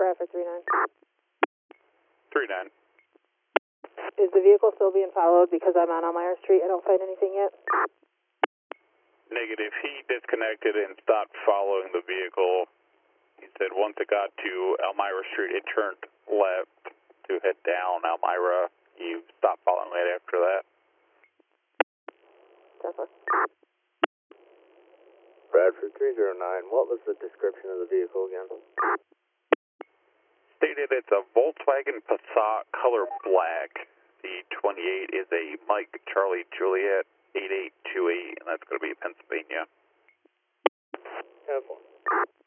Bradford 39. 39. Is the vehicle still being followed because I'm on Elmira Street? I don't find anything yet. Negative. He disconnected and stopped following the vehicle. He said once it got to Elmira Street, it turned left to head down Elmira. He stopped following right after that. Definitely. Bradford 309, what was the description of the vehicle again? Stated it's a Volkswagen Passat, color black. The 28 is a Mike Charlie Juliet 8828, and that's going to be Pennsylvania. Have one.